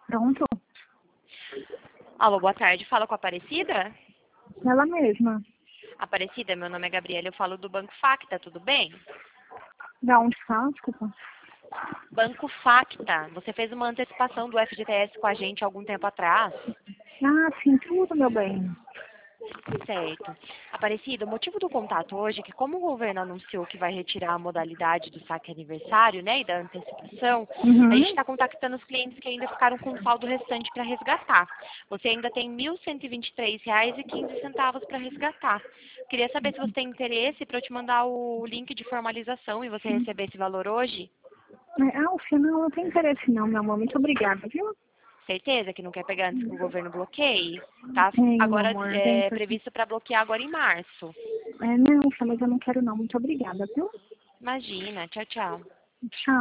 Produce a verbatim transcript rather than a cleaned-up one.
Pronto? Alô, boa tarde. Fala com a Aparecida? Ela mesma. Aparecida, meu nome é Gabriela, eu falo do Banco Facta, tudo bem? Da onde fala, desculpa? Banco Facta. Você fez uma antecipação do F G T S com a gente algum tempo atrás. Ah, sim, tudo, meu bem. Certo. Aparecida, o motivo do contato hoje é que como o governo anunciou que vai retirar a modalidade do saque aniversário, né, e da antecipação, a gente Uhum. está contactando os clientes que ainda ficaram com o saldo restante para resgatar. Você ainda tem mil cento e vinte e três reais e quinze centavos para resgatar. Queria saber se você tem interesse para eu te mandar o link de formalização e você receber esse valor hoje. É, Alfia, não, não tem interesse não, meu amor. Muito obrigada, viu? Certeza que não quer pegar antes que o governo bloqueie? Tá Tem, meu agora amor, tem é, interesse. previsto para bloquear agora em março. É, não, Alfia, mas eu não quero não. Muito obrigada, viu? Imagina. Tchau, tchau. Tchau.